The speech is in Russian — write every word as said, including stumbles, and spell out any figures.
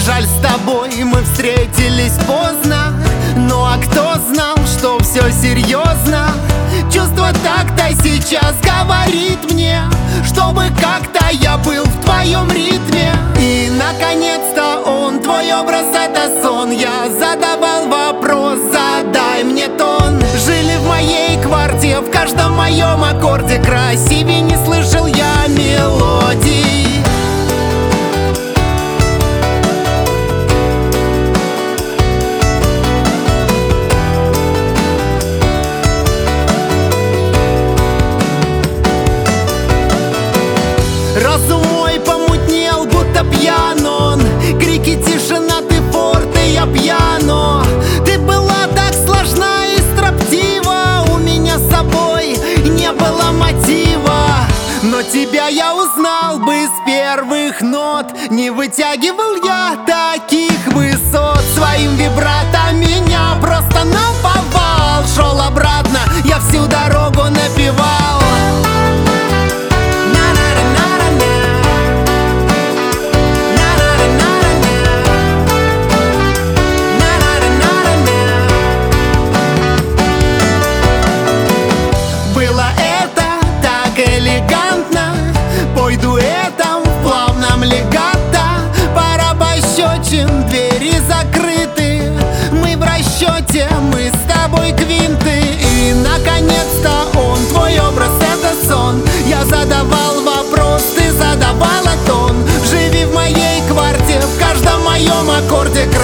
жаль, с тобой мы встретились поздно. Ну а кто знал, что все серьезно? Чувство так-то сейчас говорит мне, чтобы как-то я был в твоем ритме. И наконец-то он, твой образ — это сон. Я задавал вопрос, задай мне тон. Жили в моей квартире, в каждом моем аккорде красивее не слышал я мелодий. Разум мой помутнел, будто пьян он. Крики, тишина, ты форте, я пьяно. Ты была так сложна и строптива, у меня с собой не было мотива. Но тебя я узнал бы с первых нот. Не вытягивал я таких высот. Своим вибрато меня просто наповал. Шел обратно, я всю дорогу напевал. Пой дуэтом в плавном легато. Пара пощечин, двери закрыты. Мы в расчете, мы с тобой квинты. И наконец-то он, твой образ — это сон. Я задавал вопрос, ты задавала тон. Живи в моей квартире, в каждом моем аккорде